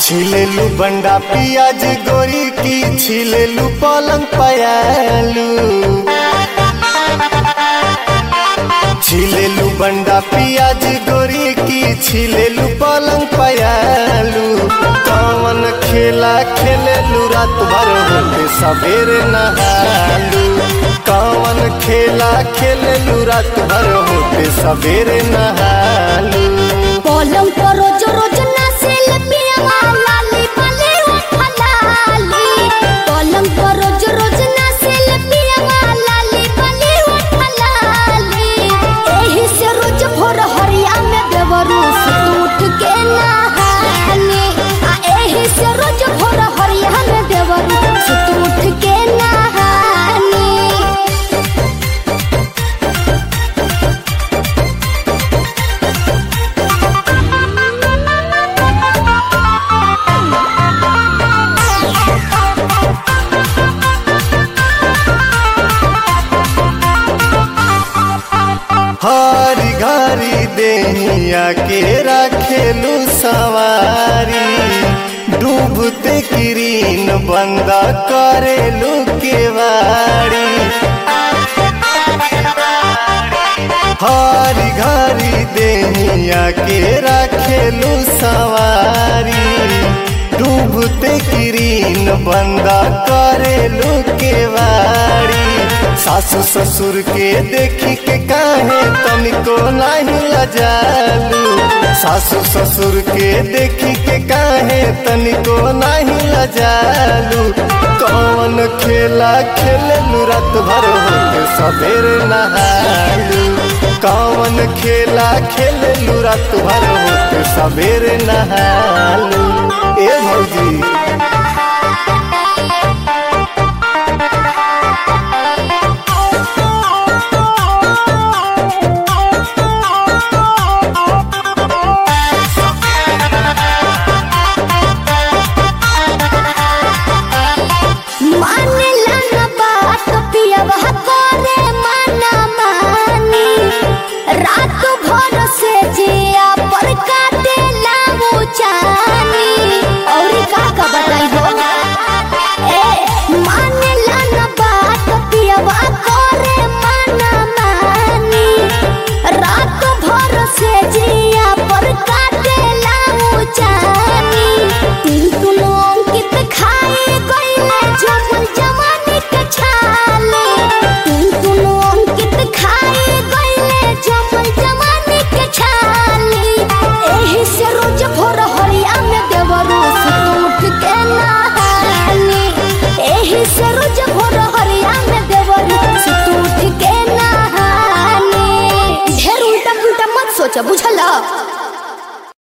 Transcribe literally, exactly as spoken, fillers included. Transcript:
छिलेलू बंडा पियाज गोरी की छिलेलू पलंग पयालू छिलेलू बंडा पियाज गोरी की छिलेलू पलंग पयालू कौन खेला खेलेलू रात भर होते सवेरे नहालू कौन खेला खेलेलू रात भर होते सवेरे नहालू पलंग पर रोज रोज नाचेल पियावा लाली बाली उठलाली पलंग पर रोज रोज नाचेल पियावा लाली बाली उठलाली एही से रोज भोर हरिया में देवरू सुत उठ के नहानी आ एही से रोज भोर हरिया में देवरू सुत उठ के नहानी। हरी घरी देहिया के रखेलू सवारी डूबते किरीन बंद करेलू केवाड़ी हरी घरी देहिया के रखेलू सवारी डूबते किरीन बंद करेलू केवाड़ी सासु ससुर के देखी के काहे तनिको नहीं लजालू सासु ससुर के देखी के काहे तनिको नहीं लजालू कौन खेला खेलेलू रात भर होके सवेरे नहालू कौन खेला खेलेलू रात भर होके सवेरे नहालू ए भौजी रात भर से जिया पर काटे लाऊ चानी और का का बताई हो ए माने ला न बात पियावा करे माना मानी रात भर से जिया पर काटे लाऊ चानी तीन तुनो अंकित खाए गईले जमल जवानी के छाले तीन तुनो अंकित खाए गईले जमल जवानी के छाली एही से रोज भोर हरिया में देवरू सुत उठ के नहानी एही से रोज भोर हरिया में देवरू सुत उठ के नहानी ढेर उल्टा पुल्टा मत सोचा बुझला।